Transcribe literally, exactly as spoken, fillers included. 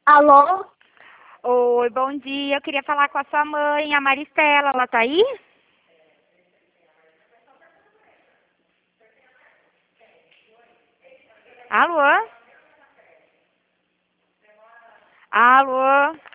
Alô? Oi, bom dia. Eu queria falar com a sua mãe, a Maristela. Ela tá aí? Alô? Alô?